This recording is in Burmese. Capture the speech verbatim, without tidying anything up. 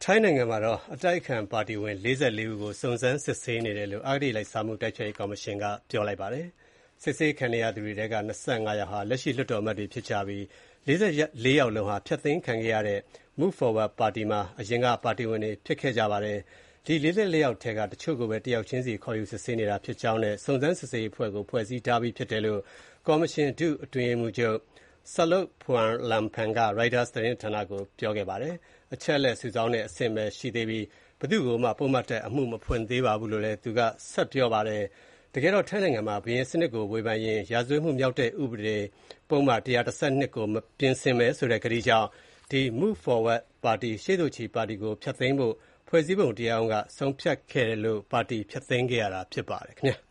ထိုင်းနိုင်ငံမှာအတိုက်အခံပါတီဝင်၄၄ဦးကိုစုံစမ်းစစ်ဆေးနေတယ်လို့အဂတိလိုက်စားမှုတိုက်ဖျက်ရေးကော်မရှင်ကပြောလိုက်ပါတယ်။စစ်ဆေးခံနေရသူတွေထဲက၂၅ယောက်ဟာလက်ရှိလွှတ်တော်အမတ်တွေဖြစ်ကြပြီး၄၄ယောက်လုံးဟာဖျက်သိမ်းခံခဲ့ရတဲ့ Move Forward ပါတီမှာအရင်ကပါတီဝင်တွေဖြစ်ခဲ့ကြပါတယ်။ဒီ၄၄ယောက်ထဲကတချို့ကိုပဲတယောက်ချင်းစီခေါ်ယူစစ်ဆေးနေတာဖြစ်ကြောင်းနဲ့စုံစမ်းစစ်ဆေးရေးအဖွဲ့ကိုဖွဲ့စည်းထားပြီးဖြစ်တယ်လို့ကော်မရှင်ဒုအတွင်းရေးမှူးချုပ် Salok Phumlalmphan က Reuters သတင်းဌာနကိုပြောခဲ့ပါတယ်။အချက်အလက်စုဆောင်းတဲ့အဆင့်ပဲရှိသေးပြီးဘယ်သူ့ကိုမှပုဒ်မတက်အမှုမဖွင့်သေးပါဘူးလို့လည်းသူကဆက်ပြောပါတယ်။တကယ်တော့ထိုင်းနိုင်ငံမှာဘုရင်စနစ်ကိုဝေဖန်ရင်ရာဇဝတ်မှုမြောက်တဲ့ဥပဒေပုဒ်မ၁၁၂ကိုမပြင်ဆင်မယ်ဆိုတဲ့ကတိကြောင့်ဒီ Move Forward ပါတီရှေ့တိုးချီပါတီကိုဖျက်သိမ်းဖို့ဖွဲ့စည်းပုံတရားရုံးကဆုံးဖြတ်ခဲ့တယ်လို့ပါတီဖျက်သိမ်းခဲ့ရတာဖြစ်ပါတယ်ခင်ဗျာ။